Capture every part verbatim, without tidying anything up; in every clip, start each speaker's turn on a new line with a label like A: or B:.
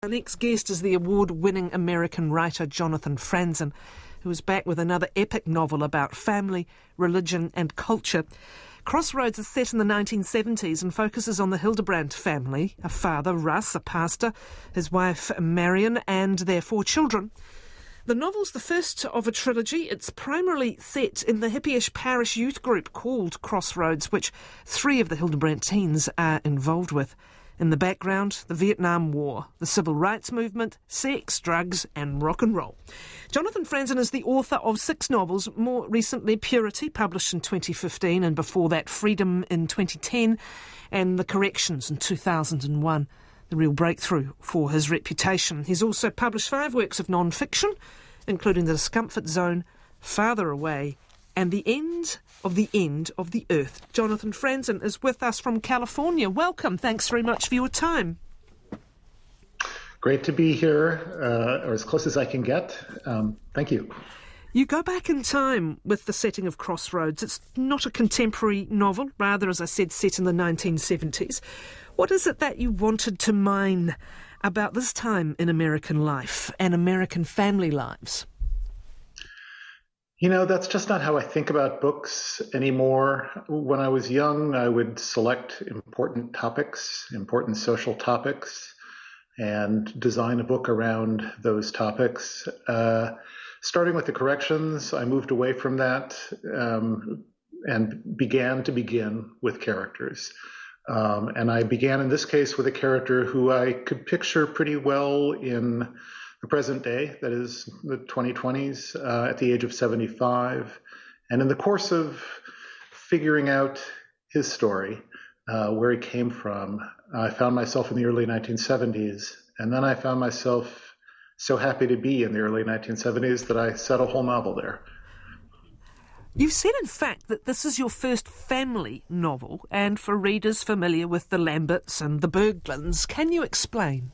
A: Our next guest is the award-winning American writer Jonathan Franzen, who is back with another epic novel about family, religion and culture. Crossroads is set in the nineteen seventies and focuses on the Hildebrandt family, a father, Russ, a pastor, his wife, Marion, and their four children. The novel's the first of a trilogy. It's primarily set in the hippie-ish parish youth group called Crossroads, which three of the Hildebrandt teens are involved with. In the background, the Vietnam War, the civil rights movement, sex, drugs and rock and roll. Jonathan Franzen is the author of six novels, more recently Purity, published in twenty fifteen, and before that Freedom in twenty ten, and The Corrections in two thousand one, the real breakthrough for his reputation. He's also published five works of non-fiction, including The Discomfort Zone, Farther Away, and The End of the End of the Earth. Jonathan Franzen is with us from California. Welcome. Thanks very much for your time.
B: Great to be here, uh, or as close as I can get. Um, thank you.
A: You go back in time with the setting of Crossroads. It's not a contemporary novel, rather, as I said, set in the nineteen seventies. What is it that you wanted to mine about this time in American life and American family lives?
B: You know, that's just not how I think about books anymore. When I was young, I would select important topics, important social topics, and design a book around those topics. Uh, starting with The Corrections, I moved away from that um, and began to begin with characters. Um, and I began in this case with a character who I could picture pretty well in the present day, that is the twenty twenties, uh, at the age of seventy-five. And in the course of figuring out his story, uh, where he came from, I found myself in the early nineteen seventies. And then I found myself so happy to be in the early nineteen seventies that I set a whole novel there.
A: You've said, in fact, that this is your first family novel, and for readers familiar with the Lamberts and the Berglunds, can you explain?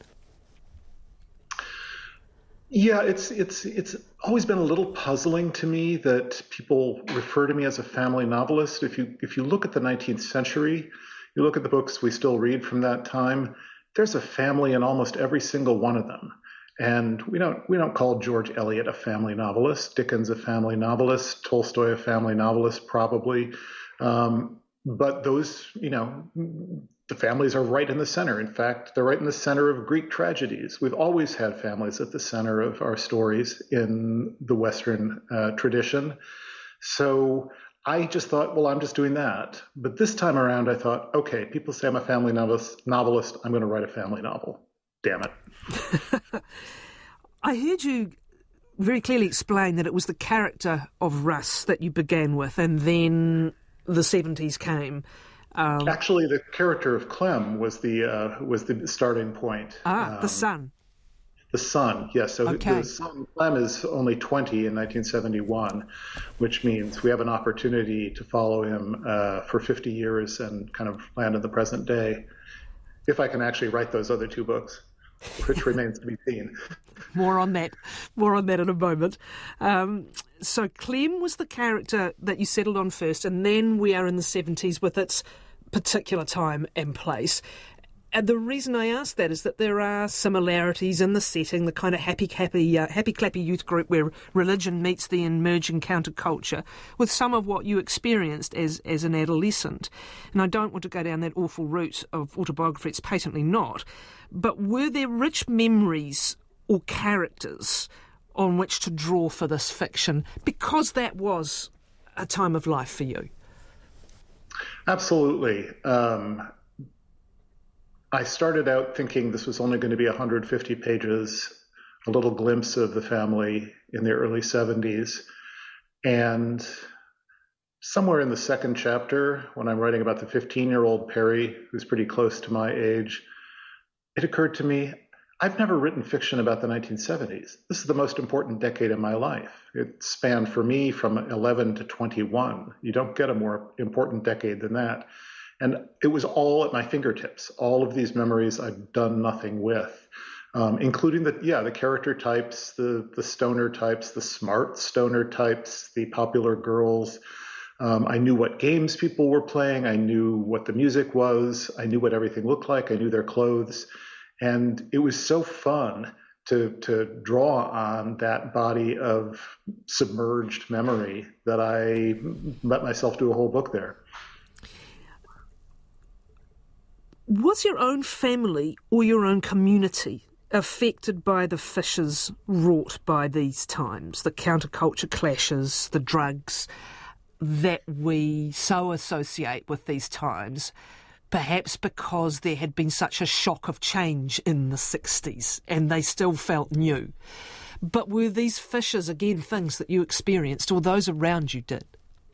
B: Yeah, it's it's it's always been a little puzzling to me that people refer to me as a family novelist. If you if you look at the nineteenth century, you look at the books we still read from that time, there's a family in almost every single one of them. And we don't we don't call George Eliot a family novelist, Dickens a family novelist, Tolstoy a family novelist, probably. Um, but those, you know, the families are right in the center. In fact, they're right in the center of Greek tragedies. We've always had families at the center of our stories in the Western uh, tradition. So I just thought, well, I'm just doing that. But this time around, I thought, okay, people say I'm a family novelist, novelist. I'm going to write a family novel. Damn it.
A: I heard you very clearly explain that it was the character of Russ that you began with, and then the seventies came. Um,
B: Actually, the character of Clem was the uh, was the starting point.
A: Ah,
B: um,
A: the son.
B: The son, yes. So
A: okay.
B: the son, Clem, is only twenty in nineteen seventy-one, which means we have an opportunity to follow him uh, for fifty years and kind of land in the present day, if I can actually write those other two books, which remains to be seen.
A: More on that. More on that in a moment. Um, so Clem was the character that you settled on first, and then we are in the seventies with its particular time and place. And the reason I ask that is that there are similarities in the setting, the kind of happy-clappy uh, happy-clappy youth group where religion meets the emerging counterculture, with some of what you experienced as, as an adolescent. And I don't want to go down that awful route of autobiography, it's patently not. But were there rich memories or characters on which to draw for this fiction, because that was a time of life for you?
B: Absolutely. Um, I started out thinking this was only going to be one hundred fifty pages, a little glimpse of the family in the early seventies. And somewhere in the second chapter, when I'm writing about the fifteen-year-old Perry, who's pretty close to my age, it occurred to me, I've never written fiction about the nineteen seventies. This is the most important decade in my life. It spanned for me from eleven to twenty-one. You don't get a more important decade than that. And it was all at my fingertips. All of these memories I'd done nothing with, um, including the, yeah, the character types, the, the stoner types, the smart stoner types, the popular girls. Um, I knew what games people were playing. I knew what the music was. I knew what everything looked like. I knew their clothes. And it was so fun to to draw on that body of submerged memory that I let myself do a whole book there.
A: Was your own family or your own community affected by the fissures wrought by these times, the counterculture clashes, the drugs that we so associate with these times, perhaps because there had been such a shock of change in the sixties and they still felt new? But were these fissures, again, things that you experienced or those around you did?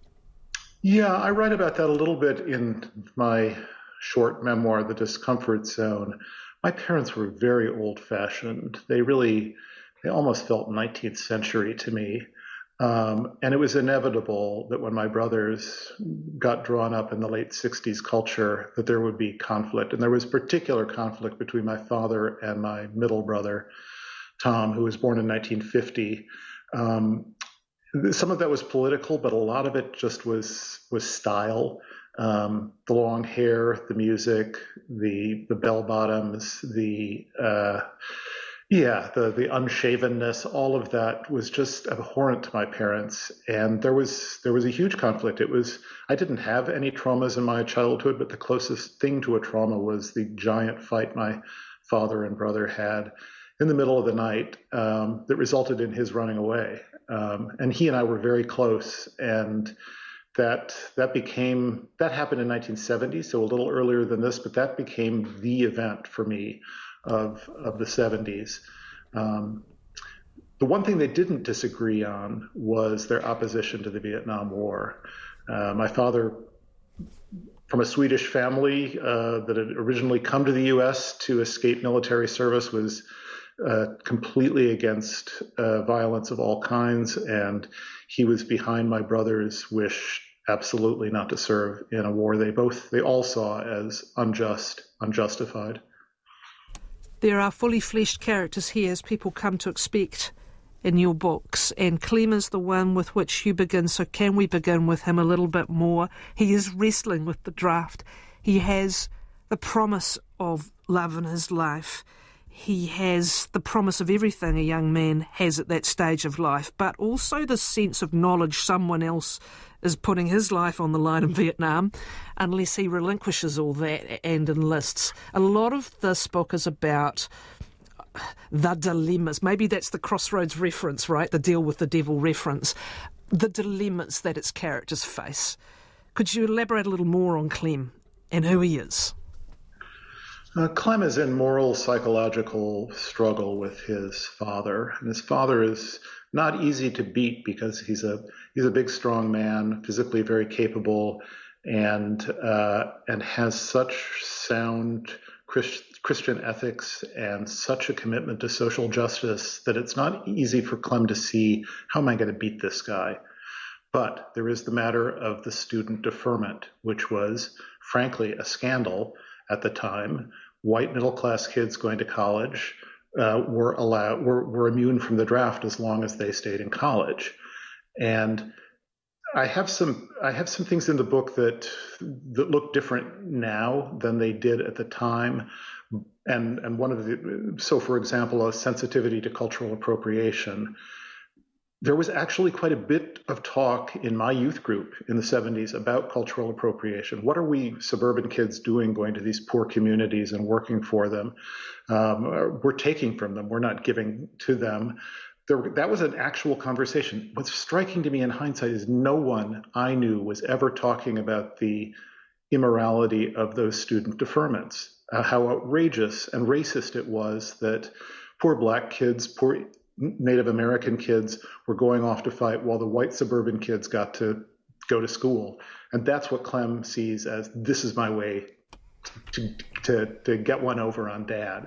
B: Yeah, I write about that a little bit in my short memoir, The Discomfort Zone. My parents were very old-fashioned. They really, they almost felt nineteenth century to me. Um, and it was inevitable that when my brothers got drawn up in the late sixties culture, that there would be conflict. And there was particular conflict between my father and my middle brother, Tom, who was born in nineteen fifty. Um, some of that was political, but a lot of it just was was style. Um, the long hair, the music, the the bell bottoms, the uh, yeah, the the unshavenness, all of that was just abhorrent to my parents. And there was there was a huge conflict. It was I didn't have any traumas in my childhood, but the closest thing to a trauma was the giant fight my father and brother had in the middle of the night um, that resulted in his running away. Um, and he and I were very close, and that that became that happened in nineteen seventy, so a little earlier than this, but that became the event for me of of the seventies. Um, the one thing they didn't disagree on was their opposition to the Vietnam War. Uh, my father, from a Swedish family uh, that had originally come to the U S to escape military service, was uh, completely against uh, violence of all kinds, and he was behind my brother's wish absolutely not to serve in a war they both they all saw as unjust, unjustified.
A: There are fully fleshed characters here, as people come to expect in your books, and Clem is the one with which you begin, so can we begin with him a little bit more? He is wrestling with the draft. He has the promise of love in his life. He has the promise of everything a young man has at that stage of life, but also the sense of knowledge someone else is putting his life on the line in Vietnam unless he relinquishes all that and enlists. A lot of this book is about the dilemmas. Maybe that's the Crossroads reference, right? The Deal with the Devil reference. The dilemmas that its characters face. Could you elaborate a little more on Clem and who he is?
B: Uh, Clem is in moral psychological struggle with his father, and his father is not easy to beat because he's a he's a big, strong man, physically very capable, and uh, and has such sound Christ, Christian ethics and such a commitment to social justice that it's not easy for Clem to see, how am I going to beat this guy? But there is the matter of the student deferment, which was, frankly, a scandal at the time. White middle-class kids going to college uh, were allowed were, were immune from the draft as long as they stayed in college. And I have some I have some things in the book that that look different now than they did at the time. And and one of the so for example, a sensitivity to cultural appropriation. There was actually quite a bit of talk in my youth group in the seventies about cultural appropriation. What are we suburban kids doing going to these poor communities and working for them? Um, we're taking from them. We're not giving to them. There, that was an actual conversation. What's striking to me in hindsight is no one I knew was ever talking about the immorality of those student deferments, uh, how outrageous and racist it was that poor black kids, poor Native American kids were going off to fight while the white suburban kids got to go to school. And that's what Clem sees as, this is my way to to, to get one over on Dad.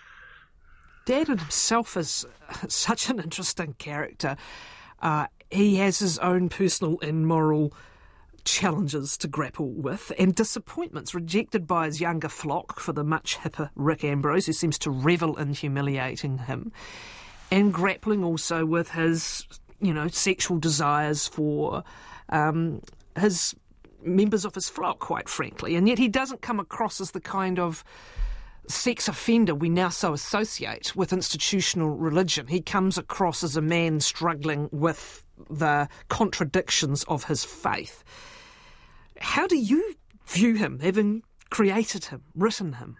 A: Dad himself is such an interesting character. Uh, he has his own personal and moral challenges to grapple with and disappointments, rejected by his younger flock for the much hipper Rick Ambrose, who seems to revel in humiliating him. And grappling also with his, you know, sexual desires for um, his members of his flock, quite frankly. And yet he doesn't come across as the kind of sex offender we now so associate with institutional religion. He comes across as a man struggling with the contradictions of his faith. How do you view him, having created him, written him?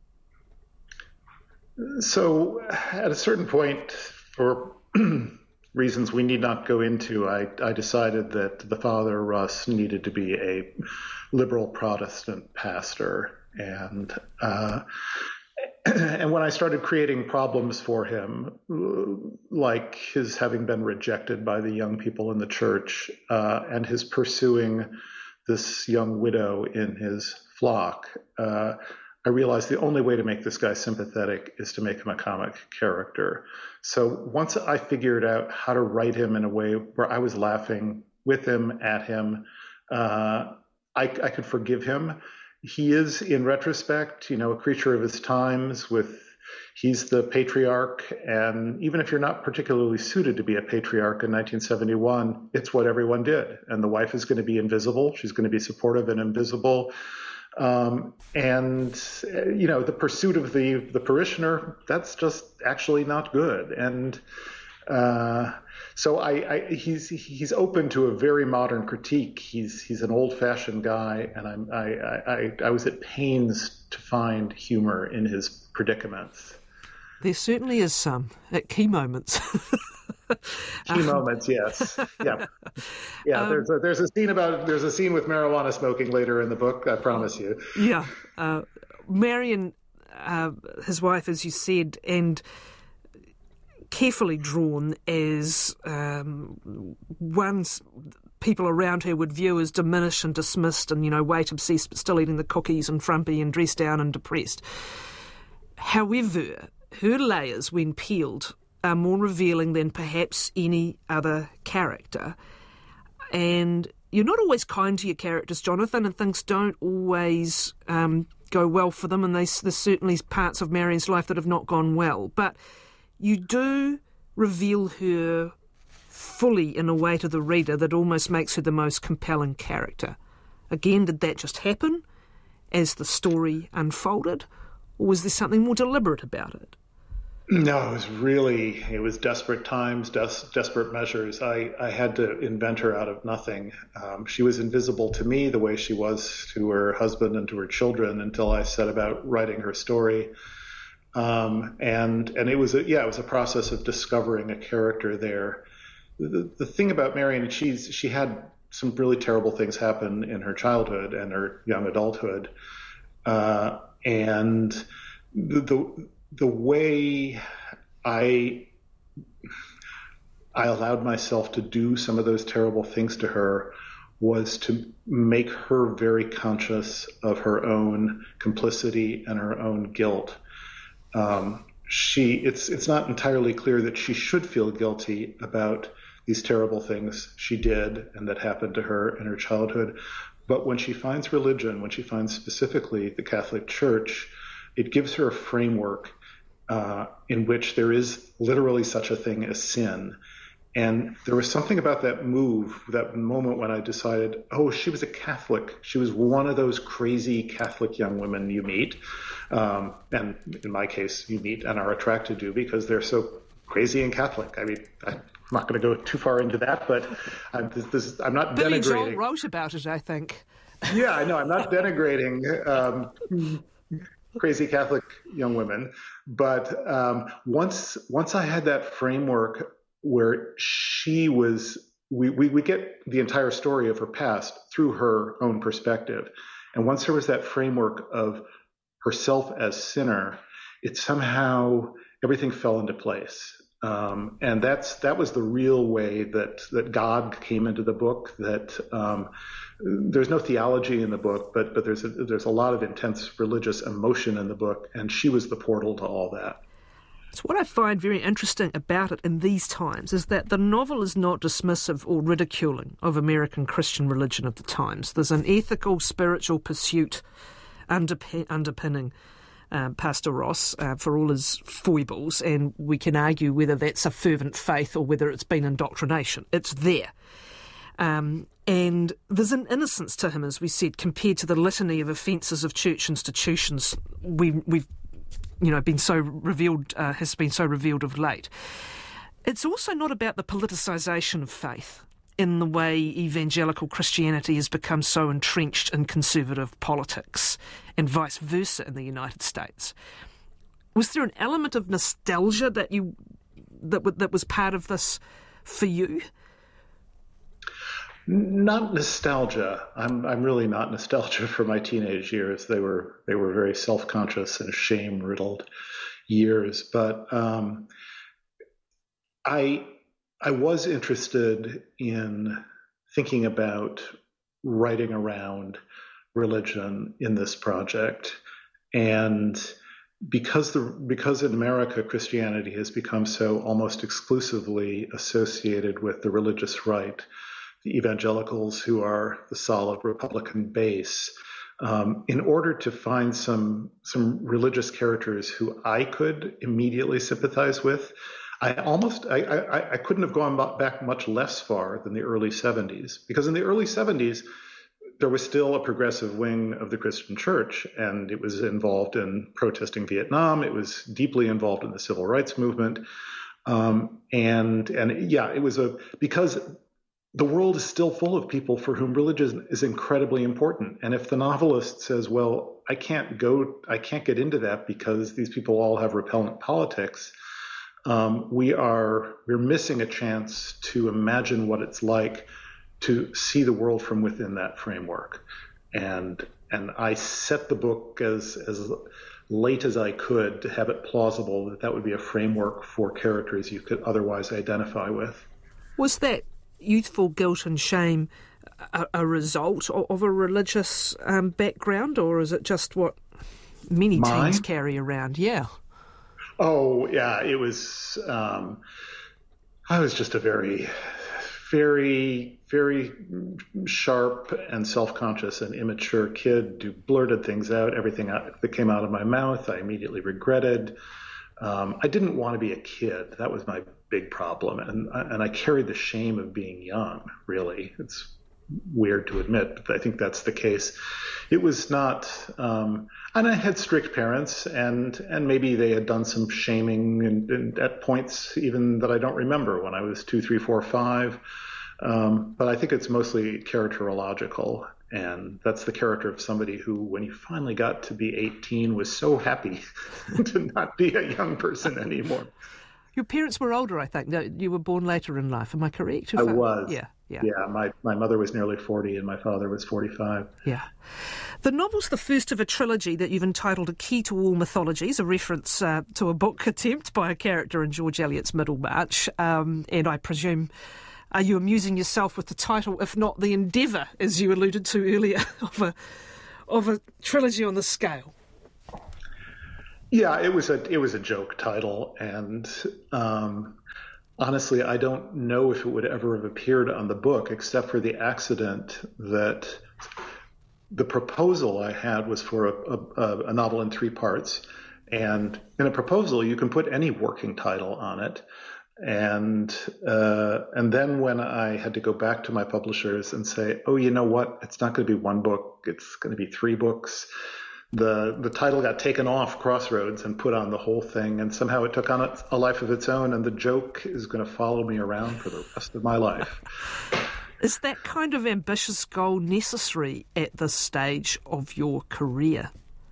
B: So at a certain point, for reasons we need not go into, I, I decided that the father, Russ, needed to be a liberal Protestant pastor. And uh, and when I started creating problems for him, like his having been rejected by the young people in the church uh, and his pursuing this young widow in his flock, uh, I realized the only way to make this guy sympathetic is to make him a comic character. So once I figured out how to write him in a way where I was laughing with him, at him, uh, I, I could forgive him. He is, in retrospect, you know, a creature of his times. With he's the patriarch, and even if you're not particularly suited to be a patriarch in nineteen seventy-one, it's what everyone did. And the wife is going to be invisible. She's going to be supportive and invisible. Um, and, you know, the pursuit of the, the parishioner, that's just actually not good. And uh, so I, I, he's he's open to a very modern critique. He's he's an old-fashioned guy, and I'm, I, I, I was at pains to find humor in his predicaments.
A: There certainly is some at key moments.
B: Key moments, yes, yeah, yeah. Um, there's a, there's a scene about there's a scene with marijuana smoking later in the book. I promise you.
A: Yeah, uh, Marion, uh, his wife, as you said, and carefully drawn as um, one's people around her would view as diminished and dismissed, and you know, weight obsessed, but still eating the cookies and frumpy and dressed down and depressed. However, her layers, when peeled, are more revealing than perhaps any other character. And you're not always kind to your characters, Jonathan, and things don't always um, go well for them, and they, there's certainly parts of Marion's life that have not gone well. But you do reveal her fully in a way to the reader that almost makes her the most compelling character. Again, did that just happen as the story unfolded, or was there something more deliberate about it?
B: No, it was really, it was desperate times, des- desperate measures. I, I had to invent her out of nothing. Um, she was invisible to me the way she was to her husband and to her children until I set about writing her story. Um, and and it was, a, yeah, it was a process of discovering a character there. The, the thing about Marion, she's, she had some really terrible things happen in her childhood and her young adulthood. Uh, and the, the The way I I allowed myself to do some of those terrible things to her was to make her very conscious of her own complicity and her own guilt. Um, she it's it's not entirely clear that she should feel guilty about these terrible things she did and that happened to her in her childhood. But when she finds religion, when she finds specifically the Catholic Church, it gives her a framework uh, in which there is literally such a thing as sin. And there was something about that move, that moment when I decided, oh, she was a Catholic. She was one of those crazy Catholic young women you meet. Um, and in my case, you meet and are attracted to because they're so crazy and Catholic. I mean, I'm not going to go too far into that, but I'm, this, this, I'm not
A: Billy
B: denigrating.
A: Joel wrote about it, I think.
B: Yeah, I know. I'm not denigrating um, crazy Catholic young women. But um, once once I had that framework where she was, we, we, we get the entire story of her past through her own perspective. And once there was that framework of herself as sinner, it somehow, everything fell into place. Um, and that's that was the real way that, that God came into the book, that um, there's no theology in the book, but but there's a, there's a lot of intense religious emotion in the book, and she was the portal to all that.
A: So what I find very interesting about it in these times is that the novel is not dismissive or ridiculing of American Christian religion of the times. There's an ethical, spiritual pursuit underpin- underpinning um, Pastor Ross uh, for all his foibles, and we can argue whether that's a fervent faith or whether it's been indoctrination. It's there. Um, and there's an innocence to him, as we said, compared to the litany of offences of church institutions we, we've you know, been so revealed, uh, has been so revealed of late. It's also not about the politicisation of faith in the way evangelical Christianity has become so entrenched in conservative politics, and vice versa in the United States. Was there an element of nostalgia that you that that was part of this for you?
B: Not nostalgia. I'm I'm really not nostalgia for my teenage years. They were they were very self-conscious and shame-riddled years. But um, I I was interested in thinking about writing around religion in this project, and because the because in America Christianity has become so almost exclusively associated with the religious right, the evangelicals who are the solid Republican base, um, in order to find some some religious characters who I could immediately sympathize with, I almost I, I, I couldn't have gone back much less far than the early seventies, because in the early seventies there was still a progressive wing of the Christian church, and it was involved in protesting Vietnam. It was deeply involved in the civil rights movement, um, and and yeah, it was a because the world is still full of people for whom religion is incredibly important. And if the novelist says, "Well, I can't go, I can't get into that because these people all have repellent politics," um, we are we're missing a chance to imagine what it's like to see the world from within that framework. And and I set the book as as late as I could to have it plausible that that would be a framework for characters you could otherwise identify with.
A: Was that youthful guilt and shame a, a result of, of a religious um, background, or is it just what many
B: Mine?
A: teens carry around? Yeah.
B: Oh, yeah, it was, um, I was just a very, very, very sharp and self-conscious and immature kid who blurted things out. Everything out, that came out of my mouth, I immediately regretted. Um, I didn't want to be a kid. That was my big problem. And, and I carried the shame of being young, really. It's weird to admit, but I think that's the case. It was not, um, and I had strict parents, and, and maybe they had done some shaming and, and at points even that I don't remember when I was two, three, four, five. Um, but I think it's mostly characterological. And that's the character of somebody who, when he finally got to be eighteen, was so happy to not be a young person anymore.
A: Your parents were older, I think. You were born later in life. Am I correct?
B: I was.
A: Yeah, yeah.
B: Yeah, my, my mother was nearly forty and my father was forty-five.
A: Yeah. The novel's the first of a trilogy that you've entitled A Key to All Mythologies, a reference uh, to a book attempt by a character in George Eliot's Middlemarch. Um, and I presume... Are you amusing yourself with the title, if not the endeavour, as you alluded to earlier, of a of a trilogy on the scale?
B: Yeah, it was a it was a joke title, and um, honestly, I don't know if it would ever have appeared on the book, except for the accident that the proposal I had was for a, a, a novel in three parts, and in a proposal you can put any working title on it. And uh, and then when I had to go back to my publishers and say, oh, you know what, it's not going to be one book, it's going to be three books, the the title got taken off Crossroads and put on the whole thing, and somehow it took on a life of its own, and the joke is going to follow me around for the rest of my life.
A: Is that kind of ambitious goal necessary at this stage of your career?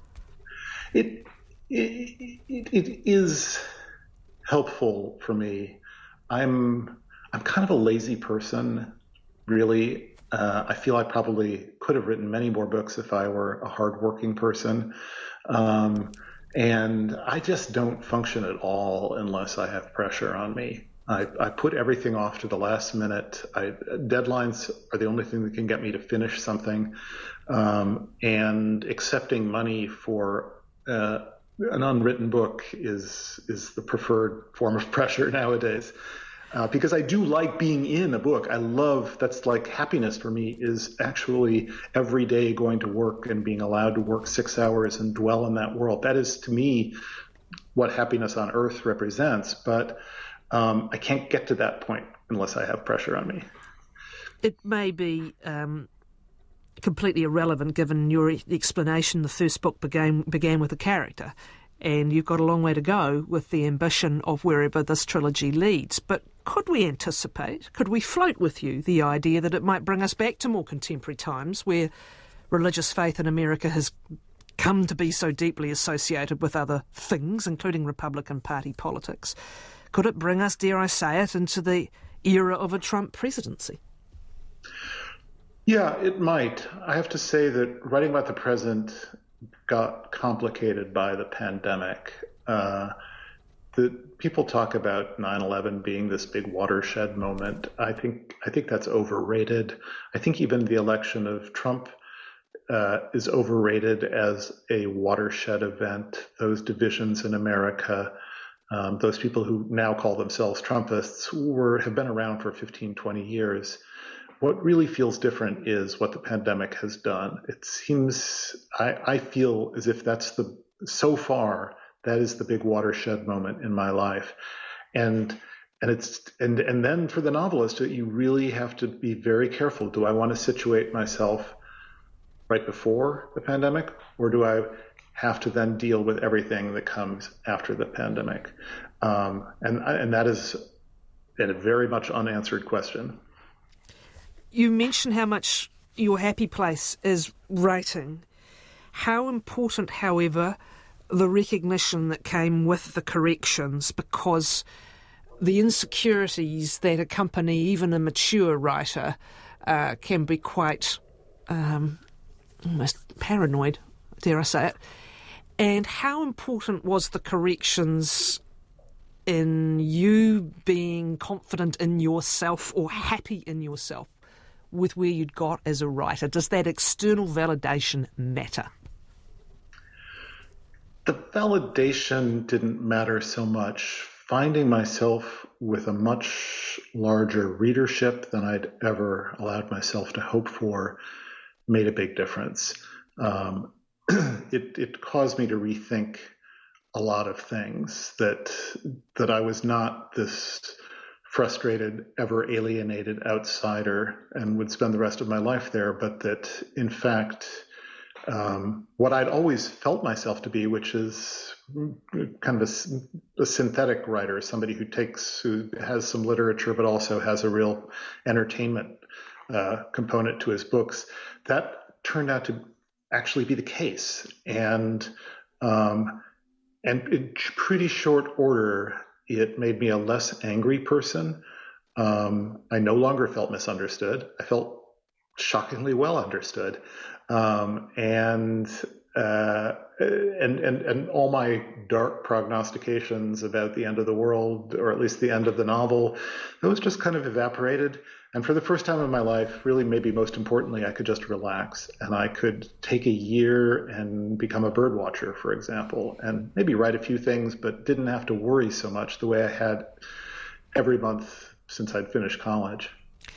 B: It it, it, it is helpful for me. I'm I'm kind of a lazy person, really. Uh, I feel I probably could have written many more books if I were a hardworking person, um, and I just don't function at all unless I have pressure on me. I, I put everything off to the last minute. I, deadlines are the only thing that can get me to finish something, um, and accepting money for uh, an unwritten book is is the preferred form of pressure nowadays, uh, because I do like being in a book. I love, that's like happiness for me, is actually every day going to work and being allowed to work six hours and dwell in that world. That is, to me, what happiness on earth represents. But um, I can't get to that point unless I have pressure on me.
A: It may be um completely irrelevant given your explanation. The first book began began with a character, and you've got a long way to go with the ambition of wherever this trilogy leads. But could we anticipate, could we float with you the idea that it might bring us back to more contemporary times where religious faith in America has come to be so deeply associated with other things, including Republican Party politics? Could it bring us, dare I say it, into the era of a Trump presidency?
B: Yeah, it might. I have to say that writing about the present got complicated by the pandemic. Uh, the people talk about nine eleven being this big watershed moment. I think I think that's overrated. I think even the election of Trump uh, is overrated as a watershed event. Those divisions in America, um, those people who now call themselves Trumpists, were have been around for fifteen, twenty years. What really feels different is what the pandemic has done. It seems, I, I feel as if that's the, so far, that is the big watershed moment in my life. And and it's and and then for the novelist, you really have to be very careful. Do I want to situate myself right before the pandemic, or do I have to then deal with everything that comes after the pandemic? Um, and and that is a very much unanswered question.
A: You mentioned how much your happy place is writing. How important, however, the recognition that came with the corrections, because the insecurities that accompany even a mature writer uh, can be quite um, almost paranoid, dare I say it. And how important was the corrections in you being confident in yourself or happy in yourself with where you'd got as a writer? Does that external validation matter?
B: The validation didn't matter so much. Finding myself with a much larger readership than I'd ever allowed myself to hope for made a big difference. Um, it, it caused me to rethink a lot of things, that that I was not this frustrated, ever alienated outsider and would spend the rest of my life there, but that in fact, um, what I'd always felt myself to be, which is kind of a, a synthetic writer, somebody who takes, who has some literature, but also has a real entertainment uh, component to his books, that turned out to actually be the case. And, um, and in pretty short order, it made me a less angry person. Um, I no longer felt misunderstood. I felt shockingly well understood. Um, and, uh, and, and, and all my dark prognostications about the end of the world, or at least the end of the novel, those just kind of evaporated. And for the first time in my life, really maybe most importantly, I could just relax, and I could take a year and become a bird watcher, for example, and maybe write a few things, but didn't have to worry so much the way I had every month since I'd finished college.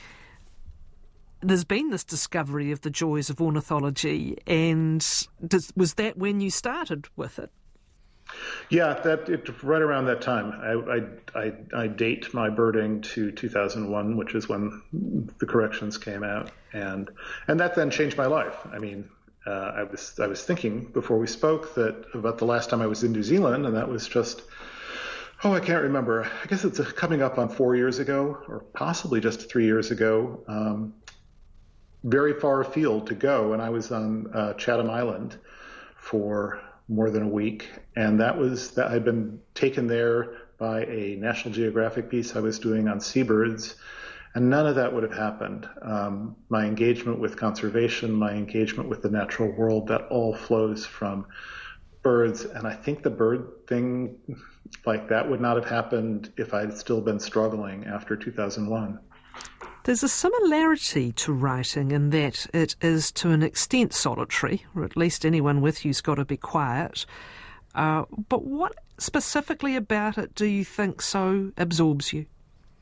A: There's been this discovery of the joys of ornithology, and does, was that when you started with it?
B: Yeah, that it right around that time. I, I I I date my birding to two thousand one, which is when the corrections came out, and and that then changed my life. I mean, uh, I was I was thinking before we spoke that about the last time I was in New Zealand, and that was just oh I can't remember. I guess it's coming up on four years ago, or possibly just three years ago. Um, very far afield to go, and I was on uh, Chatham Island for more than a week, and that was that I'd been taken there by a National Geographic piece I was doing on seabirds, and none of that would have happened. Um, my engagement with conservation, my engagement with the natural world, that all flows from birds, and I think the bird thing like that would not have happened if I'd still been struggling after two thousand one.
A: There's a similarity to writing in that it is to an extent solitary, or at least anyone with you's got to be quiet. Uh, but what specifically about it do you think so absorbs you?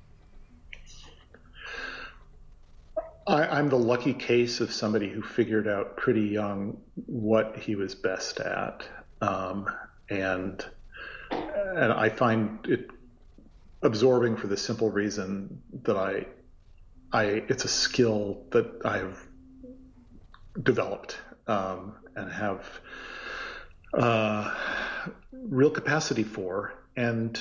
B: I, I'm the lucky case of somebody who figured out pretty young what he was best at. Um, and, and I find it absorbing for the simple reason that I I, it's a skill that I've developed um, and have uh, real capacity for. And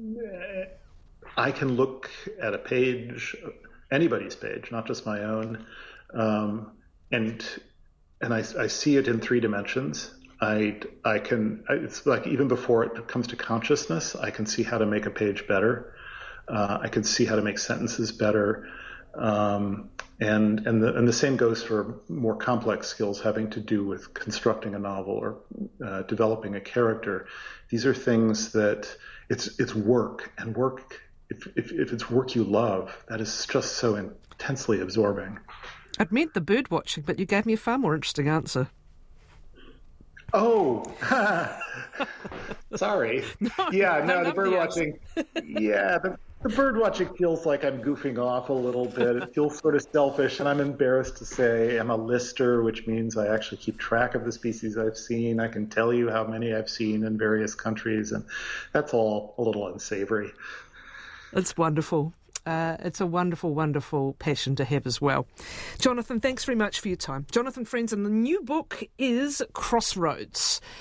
B: I can look at a page, anybody's page, not just my own, um, and and I, I see it in three dimensions. I I can it's like even before it comes to consciousness, I can see how to make a page better. Uh, I can see how to make sentences better, um, and and the and the same goes for more complex skills having to do with constructing a novel or uh, developing a character. These are things that it's it's work, and work. If, if if it's work you love, that is just so intensely absorbing.
A: I'd meant the bird watching, but you gave me a far more interesting answer.
B: Oh, sorry.
A: No,
B: yeah, no,
A: I
B: the bird watching. Yeah, the, the bird watching feels like I'm goofing off a little bit. It feels sort of selfish, and I'm embarrassed to say I'm a lister, which means I actually keep track of the species I've seen. I can tell you how many I've seen in various countries, and that's all a little unsavory.
A: It's wonderful. Uh, it's a wonderful, wonderful passion to have as well. Jonathan, thanks very much for your time. Jonathan Franzen, the new book is Crossroads.